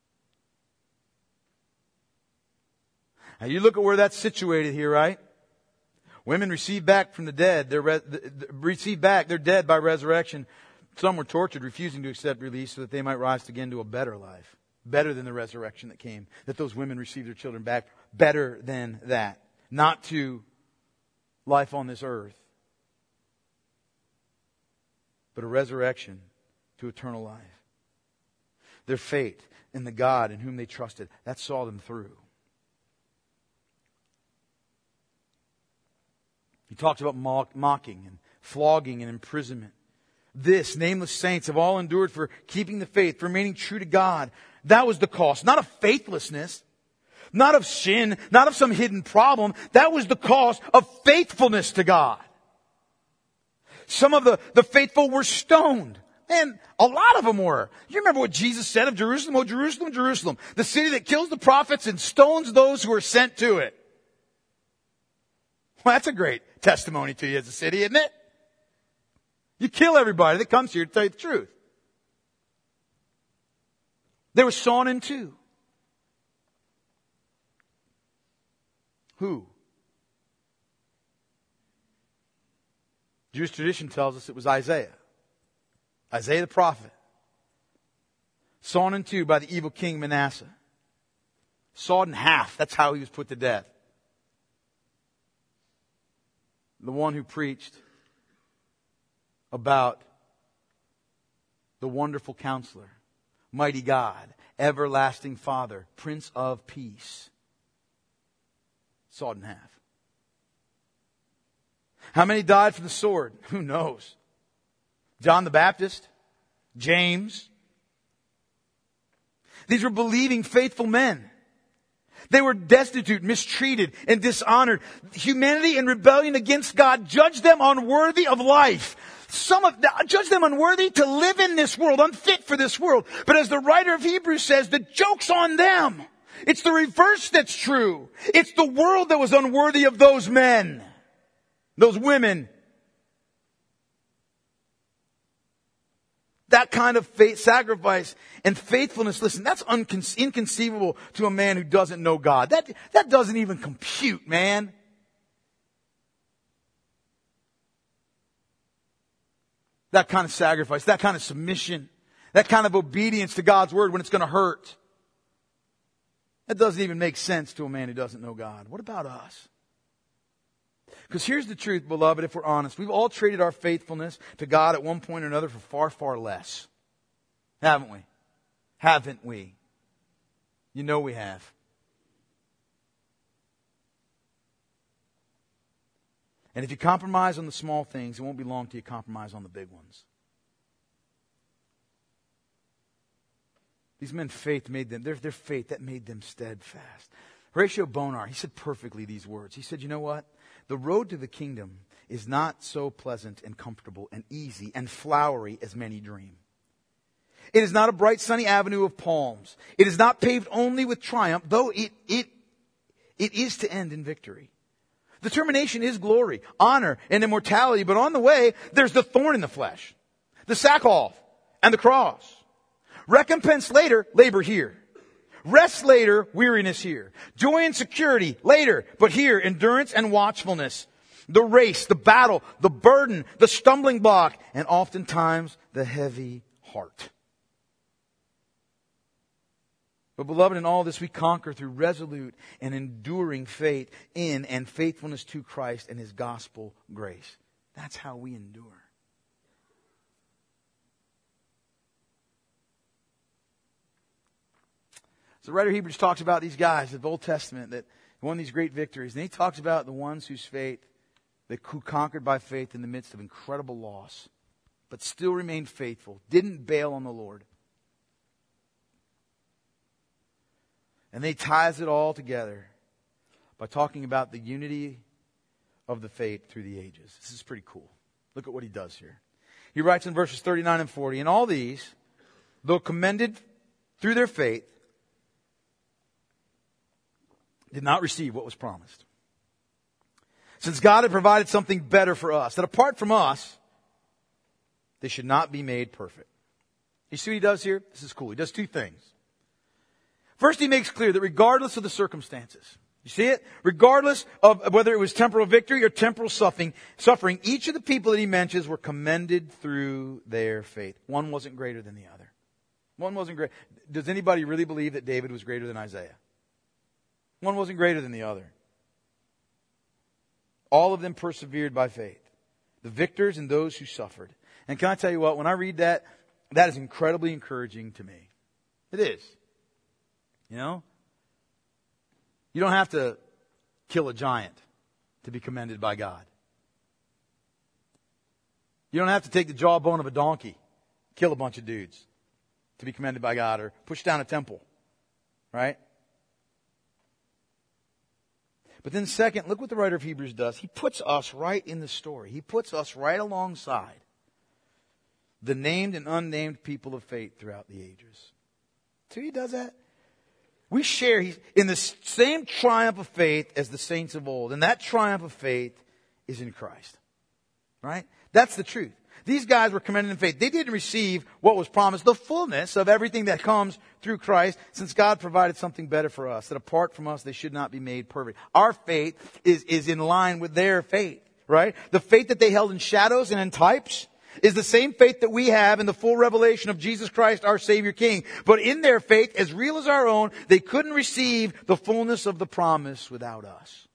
Now you look at where that's situated here, right? Women receive back from the dead, receive back their dead by resurrection. Some were tortured, refusing to accept release so that they might rise again to a better life. Better than the resurrection that came. That those women received their children back. Better than that. Not to life on this earth, but a resurrection to eternal life. Their faith in the God in whom they trusted, that saw them through. He talks about mocking and flogging and imprisonment. This, nameless saints have all endured for keeping the faith, for remaining true to God. That was the cost, not of faithlessness, not of sin, not of some hidden problem. That was the cost of faithfulness to God. Some of the faithful were stoned. And a lot of them were. You remember what Jesus said of Jerusalem? Oh, Jerusalem, Jerusalem, the city that kills the prophets and stones those who are sent to it. Well, that's a great testimony to you as a city, isn't it? You kill everybody that comes here to tell you the truth. They were sawn in two. Who? Jewish tradition tells us it was Isaiah. Isaiah the prophet. Sawn in two by the evil king Manasseh. Sawed in half. That's how he was put to death. The one who preached about the wonderful counselor, mighty God, everlasting Father, Prince of Peace. Sawed in half. How many died for the sword? Who knows? John the Baptist? James? These were believing, faithful men. They were destitute, mistreated, and dishonored. Humanity in rebellion against God judged them unworthy of life. Judged them unworthy to live in this world, unfit for this world. But as the writer of Hebrews says, the joke's on them. It's the reverse that's true. It's the world that was unworthy of those men, those women. That kind of faith, sacrifice and faithfulness, listen, that's inconceivable to a man who doesn't know God. That doesn't even compute, man. That kind of sacrifice, that kind of submission, that kind of obedience to God's word when it's going to hurt. That doesn't even make sense to a man who doesn't know God. What about us? Because here's the truth, beloved, if we're honest. We've all traded our faithfulness to God at one point or another for far, far less. Haven't we? Haven't we? You know we have. And if you compromise on the small things, it won't be long till you compromise on the big ones. These men's faith made them, their faith, that made them steadfast. Horatio Bonar, he said perfectly these words. He said, you know what? The road to the kingdom is not so pleasant and comfortable and easy and flowery as many dream. It is not a bright sunny avenue of palms. It is not paved only with triumph, though it is to end in victory. The termination is glory, honor, and immortality, but on the way, there's the thorn in the flesh, the sackcloth, and the cross. Recompense later, labor here. Rest later, weariness here. Joy and security later, but here, endurance and watchfulness. The race, the battle, the burden, the stumbling block, and oftentimes the heavy heart. But beloved, in all this we conquer through resolute and enduring faith in and faithfulness to Christ and His gospel grace. That's how we endure. So the writer of Hebrews talks about these guys of the Old Testament that won these great victories. And he talks about the ones who conquered by faith in the midst of incredible loss, but still remained faithful, didn't bail on the Lord. And they ties it all together by talking about the unity of the faith through the ages. This is pretty cool. Look at what he does here. He writes in verses 39 and 40, "And all these, though commended through their faith, did not receive what was promised. Since God had provided something better for us, that apart from us, they should not be made perfect." You see what he does here? This is cool. He does two things. First, he makes clear that regardless of the circumstances, you see it? Regardless of whether it was temporal victory or temporal suffering, each of the people that he mentions were commended through their faith. One wasn't greater than the other. One wasn't great. Does anybody really believe that David was greater than Isaiah? One wasn't greater than the other. All of them persevered by faith. The victors and those who suffered. And can I tell you what? When I read that, that is incredibly encouraging to me. It is. You know? You don't have to kill a giant to be commended by God. You don't have to take the jawbone of a donkey, kill a bunch of dudes to be commended by God, or push down a temple. Right? But then second, look what the writer of Hebrews does. He puts us right in the story. He puts us right alongside the named and unnamed people of faith throughout the ages. See, he does that? We share in the same triumph of faith as the saints of old. And that triumph of faith is in Christ. Right? That's the truth. These guys were commended in faith. They didn't receive what was promised, the fullness of everything that comes through Christ, since God provided something better for us, that apart from us, they should not be made perfect. Our faith is in line with their faith. Right? The faith that they held in shadows and in types is the same faith that we have in the full revelation of Jesus Christ, our Savior King. But in their faith, as real as our own, they couldn't receive the fullness of the promise without us.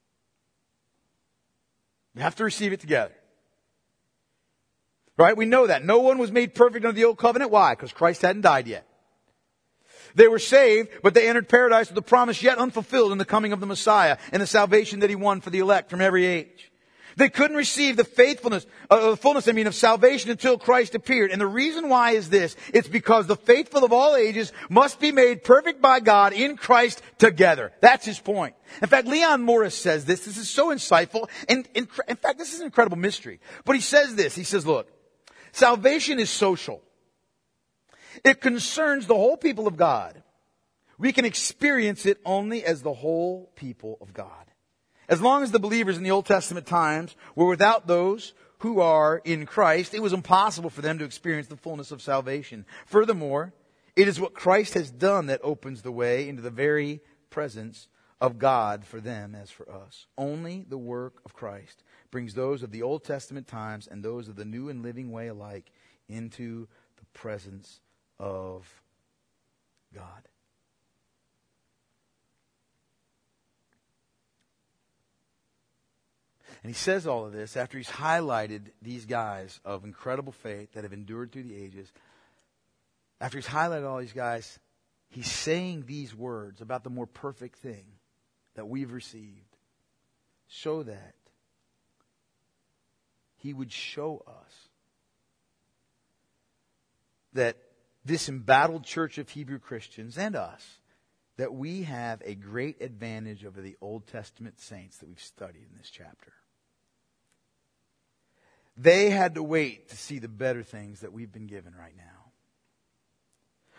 We have to receive it together. Right? We know that. No one was made perfect under the old covenant. Why? Because Christ hadn't died yet. They were saved, but they entered paradise with the promise yet unfulfilled in the coming of the Messiah and the salvation that He won for the elect from every age. They couldn't receive the fullness of salvation until Christ appeared. And the reason why is this. It's because the faithful of all ages must be made perfect by God in Christ together. That's his point. In fact, Leon Morris says this. This is so insightful. And in fact, this is an incredible mystery. But he says this. He says, look, salvation is social. It concerns the whole people of God. We can experience it only as the whole people of God. As long as the believers in the Old Testament times were without those who are in Christ, it was impossible for them to experience the fullness of salvation. Furthermore, it is what Christ has done that opens the way into the very presence of God for them as for us. Only the work of Christ brings those of the Old Testament times and those of the new and living way alike into the presence of God. And he says all of this after he's highlighted these guys of incredible faith that have endured through the ages. After he's highlighted all these guys, he's saying these words about the more perfect thing that we've received, so that he would show us that this embattled church of Hebrew Christians and us, that we have a great advantage over the Old Testament saints that we've studied in this chapter. They had to wait to see the better things that we've been given right now.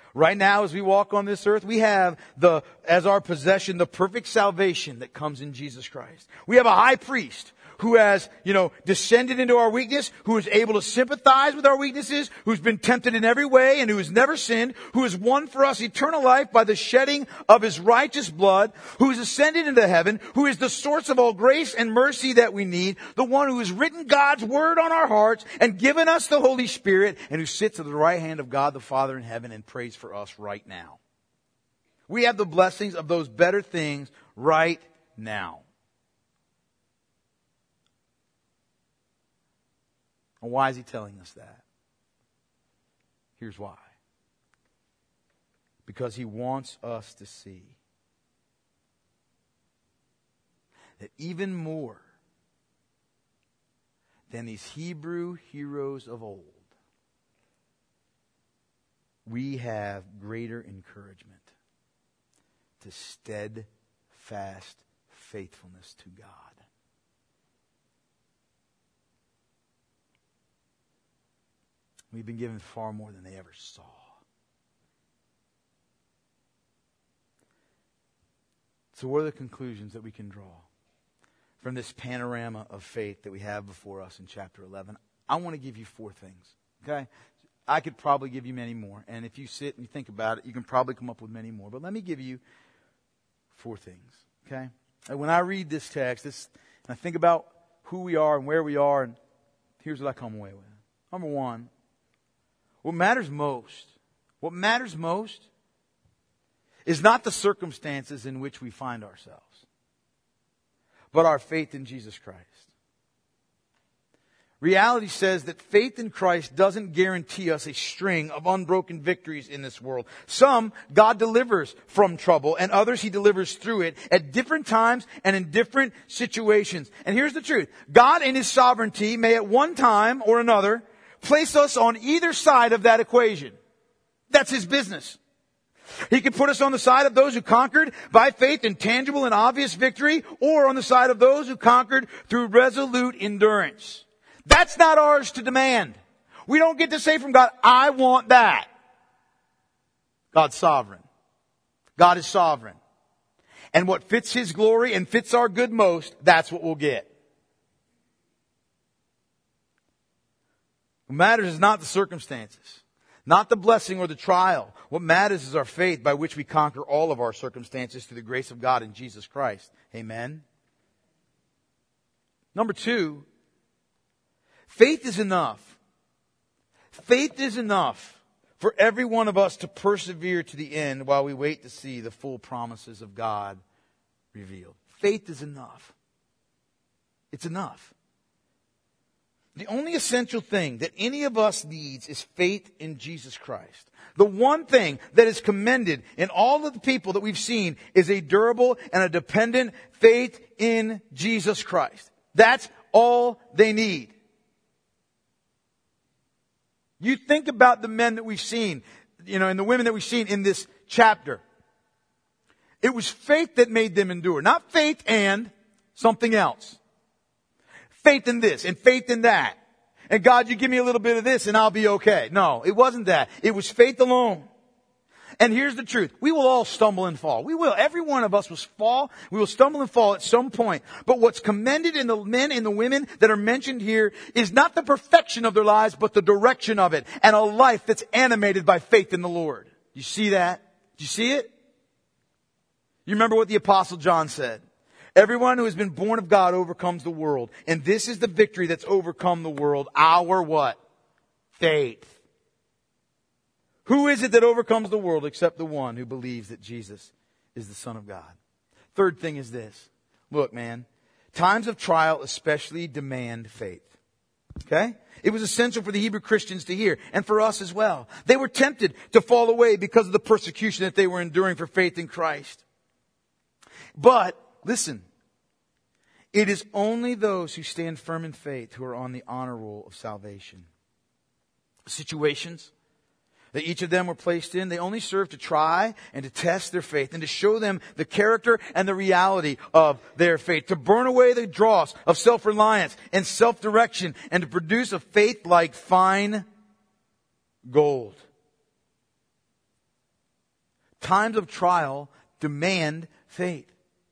Right now, as we walk on this earth, we have as our possession, the perfect salvation that comes in Jesus Christ. We have a high priest who has, descended into our weakness, who is able to sympathize with our weaknesses, who's been tempted in every way and who has never sinned, who has won for us eternal life by the shedding of His righteous blood, who has ascended into heaven, who is the source of all grace and mercy that we need, the one who has written God's word on our hearts and given us the Holy Spirit, and who sits at the right hand of God the Father in heaven and prays for us right now. We have the blessings of those better things right now. And why is He telling us that? Here's why. Because He wants us to see that even more than these Hebrew heroes of old, we have greater encouragement to steadfast faithfulness to God. We've been given far more than they ever saw. So what are the conclusions that we can draw from this panorama of faith that we have before us in chapter 11? I want to give you 4 things, okay? I could probably give you many more. And if you sit and you think about it, you can probably come up with many more. But let me give you 4 things, okay? And when I read this text, and I think about who we are and where we are, and here's what I come away with. Number 1, what matters most is not the circumstances in which we find ourselves, but our faith in Jesus Christ. Reality says that faith in Christ doesn't guarantee us a string of unbroken victories in this world. Some God delivers from trouble, and others He delivers through it at different times and in different situations. And here's the truth. God in His sovereignty may at one time or another place us on either side of that equation. That's His business. He could put us on the side of those who conquered by faith in tangible and obvious victory, or on the side of those who conquered through resolute endurance. That's not ours to demand. We don't get to say from God, I want that. God's sovereign. God is sovereign. And what fits His glory and fits our good most, that's what we'll get. What matters is not the circumstances, not the blessing or the trial. What matters is our faith by which we conquer all of our circumstances through the grace of God in Jesus Christ. Amen. Number 2, faith is enough. Faith is enough for every one of us to persevere to the end while we wait to see the full promises of God revealed. Faith is enough. It's enough. The only essential thing that any of us needs is faith in Jesus Christ. The one thing that is commended in all of the people that we've seen is a durable and a dependent faith in Jesus Christ. That's all they need. You think about the men that we've seen, and the women that we've seen in this chapter. It was faith that made them endure, not faith and something else. Faith in this and faith in that. And God, you give me a little bit of this and I'll be okay. No, it wasn't that. It was faith alone. And here's the truth. We will all stumble and fall. We will. Every one of us will fall. We will stumble and fall at some point. But what's commended in the men and the women that are mentioned here is not the perfection of their lives, but the direction of it. And a life that's animated by faith in the Lord. You see that? Do you see it? You remember what the Apostle John said? Everyone who has been born of God overcomes the world. And this is the victory that's overcome the world. Our what? Faith. Who is it that overcomes the world except the one who believes that Jesus is the Son of God? Third thing is this. Look, man, times of trial especially demand faith. Okay? It was essential for the Hebrew Christians to hear, and for us as well. They were tempted to fall away because of the persecution that they were enduring for faith in Christ. But, listen, it is only those who stand firm in faith who are on the honor roll of salvation. Situations that each of them were placed in, they only serve to try and to test their faith and to show them the character and the reality of their faith, to burn away the dross of self-reliance and self-direction, and to produce a faith like fine gold. Times of trial demand faith.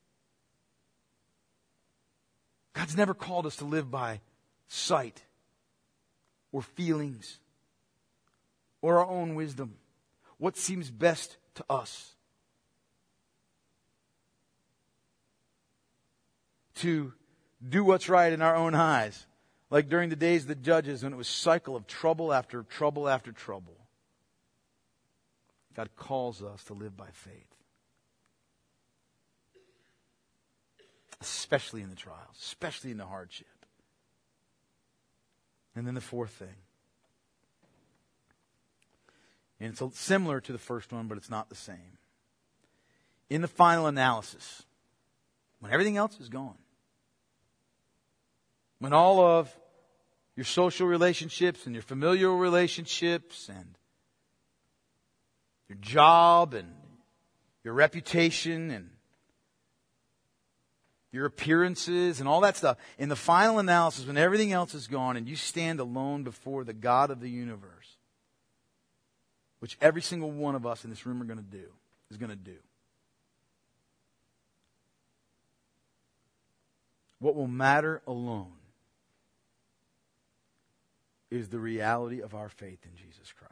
God's never called us to live by sight or feelings or our own wisdom. What seems best to us. To do what's right in our own eyes. Like during the days of the judges when it was a cycle of trouble after trouble after trouble. God calls us to live by faith. Especially in the trials, especially in the hardship. And then the fourth thing. And it's similar to the first one, but it's not the same. In the final analysis, when everything else is gone, when all of your social relationships and your familial relationships and your job and your reputation and your appearances and all that stuff, in the final analysis, when everything else is gone and you stand alone before the God of the universe, which every single one of us in this room is going to do. What will matter alone is the reality of our faith in Jesus Christ.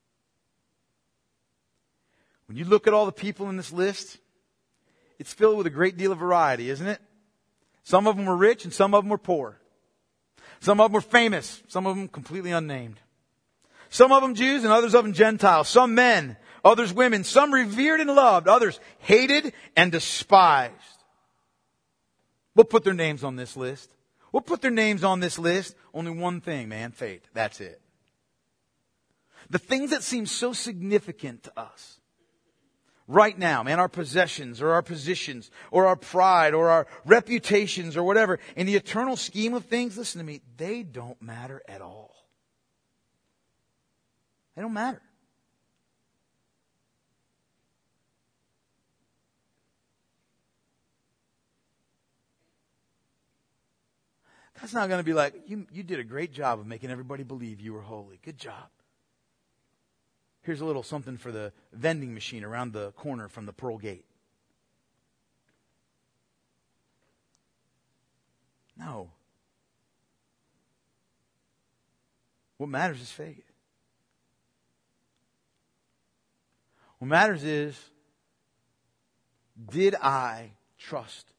When you look at all the people in this list, it's filled with a great deal of variety, isn't it? Some of them were rich and some of them were poor. Some of them were famous, some of them completely unnamed. Some of them Jews and others of them Gentiles. Some men, others women. Some revered and loved, others hated and despised. We'll put their names on this list. We'll put their names on this list. Only one thing, man, faith. That's it. The things that seem so significant to us right now, man, our possessions or our positions or our pride or our reputations or whatever, in the eternal scheme of things, listen to me, they don't matter at all. They don't matter. God's not going to be like, you did a great job of making everybody believe you were holy. Good job. Here's a little something for the vending machine around the corner from the Pearl Gate. No. What matters is faith. What matters is, do I trust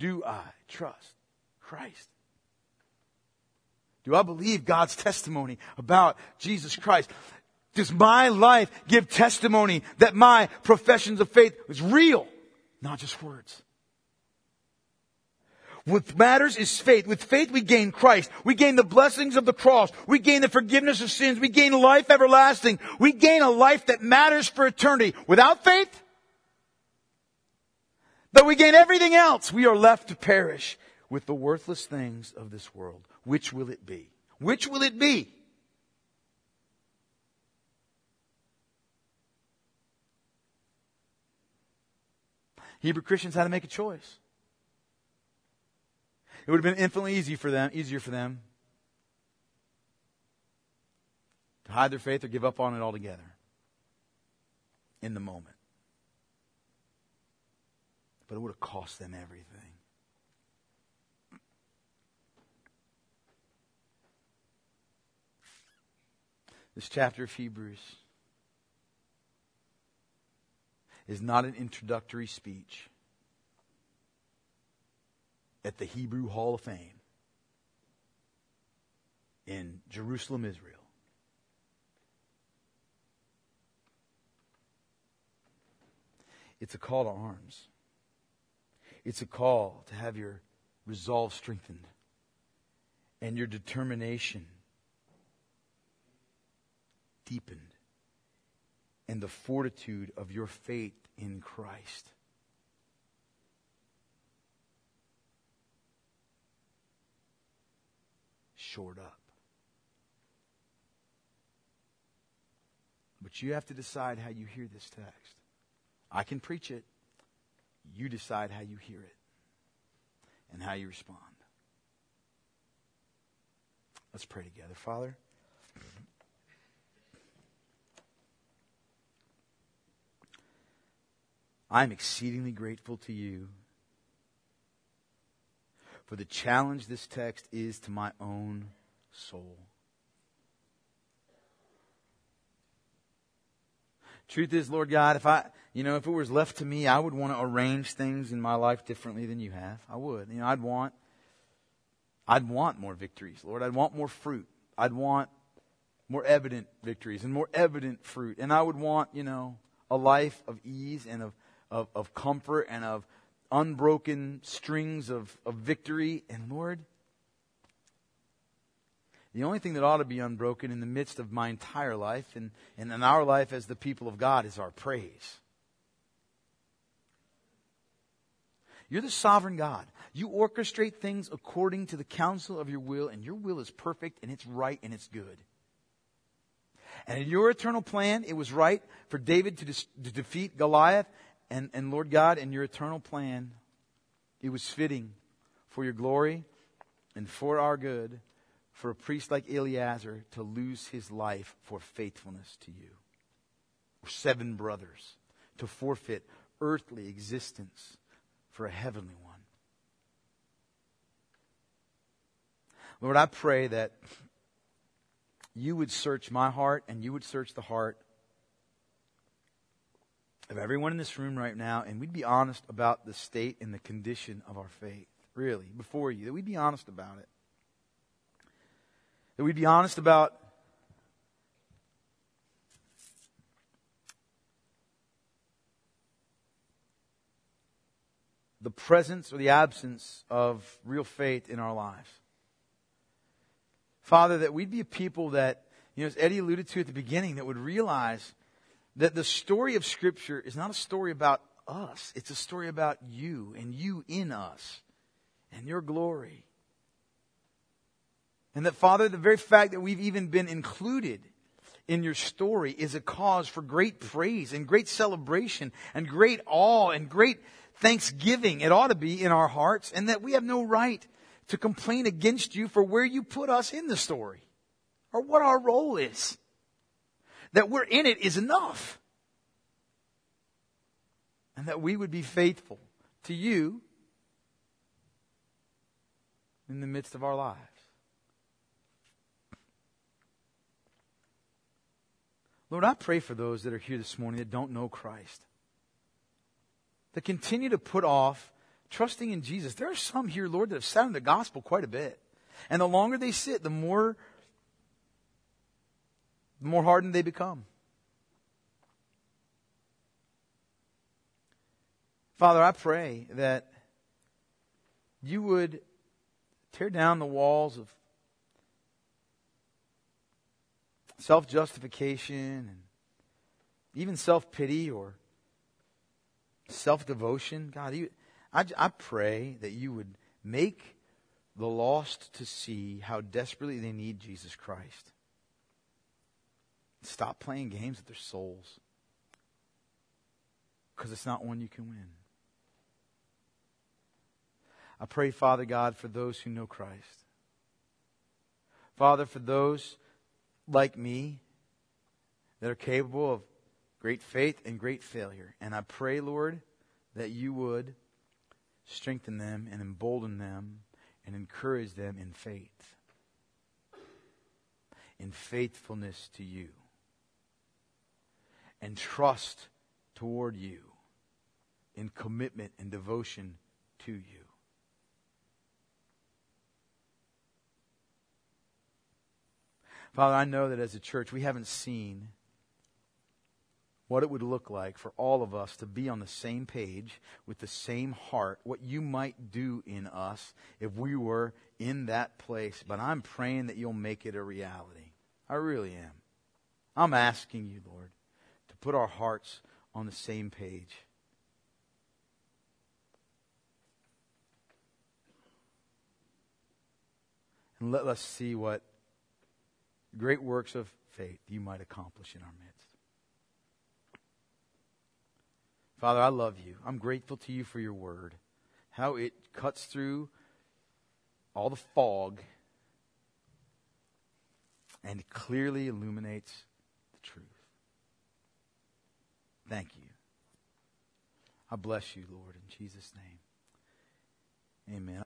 Christ? Do I believe God's testimony about Jesus Christ? Does my life give testimony that my professions of faith is real, not just words? What matters is faith. With faith we gain Christ. We gain the blessings of the cross. We gain the forgiveness of sins. We gain life everlasting. We gain a life that matters for eternity. Without faith, though we gain everything else, we are left to perish with the worthless things of this world. Which will it be? Which will it be? Hebrew Christians had to make a choice. It would have been infinitely easier for them to hide their faith or give up on it altogether in the moment. But it would have cost them everything. This chapter of Hebrews is not an introductory speech at the Hebrew Hall of Fame in Jerusalem, Israel. It's a call to arms. It's a call to have your resolve strengthened and your determination deepened and the fortitude of your faith in Christ shored up. But you have to decide how you hear this text. I can preach it. You decide how you hear it and how you respond. Let's pray together. Father, I am exceedingly grateful to you for the challenge this text is to my own soul. Truth is, Lord God, if it was left to me, I would want to arrange things in my life differently than you have. I would. I'd want more victories, Lord. I'd want more fruit. I'd want more evident victories and more evident fruit. And I would want, a life of ease and of comfort and of unbroken strings of victory. And Lord, the only thing that ought to be unbroken in the midst of my entire life and in our life as the people of God is our praise. You're the sovereign God. You orchestrate things according to the counsel of your will, and your will is perfect, and it's right, and it's good. And in your eternal plan, it was right for David to defeat Goliath, and Lord God, in your eternal plan, it was fitting for your glory and for our good for a priest like Eleazar to lose his life for faithfulness to you. Or 7 brothers to forfeit earthly existence for a heavenly one. Lord, I pray that you would search my heart and you would search the heart of everyone in this room right now, and we'd be honest about the state and the condition of our faith, really, before you, that we'd be honest about it. That we'd be honest about the presence or the absence of real faith in our lives. Father, that we'd be a people that, as Eddie alluded to at the beginning, that would realize that the story of Scripture is not a story about us. It's a story about you and you in us and your glory. And that, Father, the very fact that we've even been included in your story is a cause for great praise and great celebration and great awe and great thanksgiving. It ought to be in our hearts, and that we have no right to complain against you for where you put us in the story or what our role is. That we're in it is enough. And that we would be faithful to you in the midst of our lives. Lord, I pray for those that are here this morning that don't know Christ, that continue to put off trusting in Jesus. There are some here, Lord, that have sat in the gospel quite a bit. And the longer they sit, the more hardened they become. Father, I pray that you would tear down the walls of self-justification and even self-pity or self-devotion. God, I pray that you would make the lost to see how desperately they need Jesus Christ. Stop playing games with their souls, because it's not one you can win. I pray, Father God, for those who know Christ. Father, for those like me that are capable of great faith and great failure. And I pray, Lord, that you would strengthen them and embolden them and encourage them in faith, in faithfulness to you, and trust toward you, in commitment and devotion to you. Father, I know that as a church we haven't seen what it would look like for all of us to be on the same page with the same heart, what you might do in us if we were in that place. But I'm praying that you'll make it a reality. I really am. I'm asking you, Lord, to put our hearts on the same page. And let us see what great works of faith you might accomplish in our midst. Father, I love you. I'm grateful to you for your word, how it cuts through all the fog and clearly illuminates the truth. Thank you. I bless you, Lord, in Jesus' name. Amen.